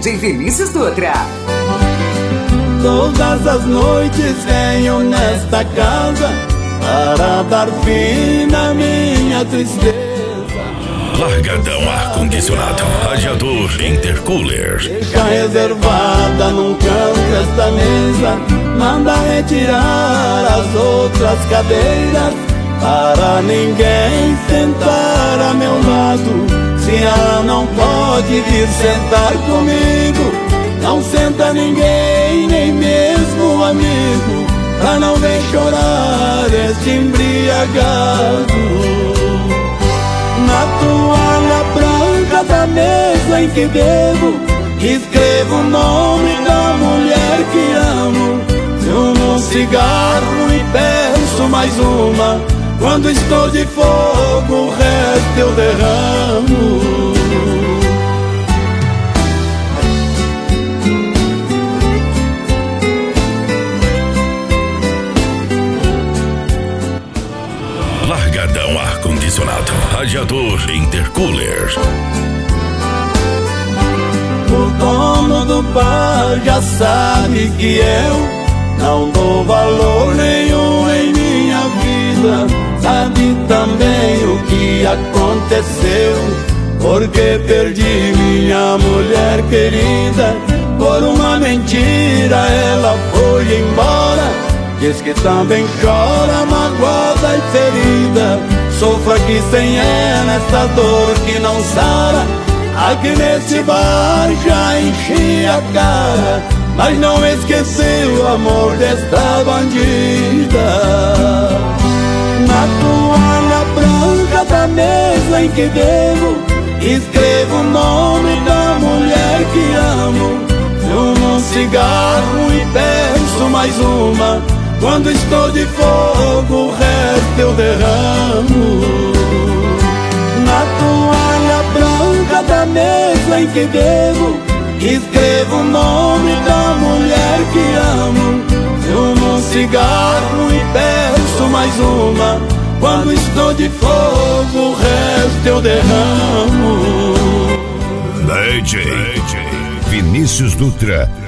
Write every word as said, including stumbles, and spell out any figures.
D J Vinícius Dutra. Todas as noites venho nesta casa para dar fim na minha tristeza. Largadão ar-condicionado, radiador, intercooler. Deixa reservada num canto esta mesa, manda retirar as outras cadeiras para ninguém sentar a meu lado. Se ela não pode vir sentar comigo, não senta ninguém, nem mesmo um amigo, pra não ver chorar este embriagado. Na toalha branca da mesa em que bebo, escrevo o nome da mulher que amo. Fumo um cigarro e peço mais uma. Quando estou de fogo, o resto eu derramo. Largadão ar-condicionado, radiador, intercooler. O dono do bar já sabe que eu não dou valor nenhum em minha vida. Sabe também o que aconteceu, porque perdi minha mulher querida. Por uma mentira ela foi embora. Diz que também chora, magoada e ferida. Sofro aqui sem ela essa dor que não sara. Aqui nesse bar já enchi a cara, mas não esqueci o amor desta bandida. Na toalha branca da mesa em que bebo, escrevo o nome da mulher que amo. Fumo um cigarro e peço mais uma. Quando estou de fogo, o resto eu derramo. Na toalha branca da mesa em que bebo, escrevo o nome da mulher que amo. Fumo um cigarro e peço mais uma. Quando estou de fogo, o resto eu derramo. D J Vinícius Dutra.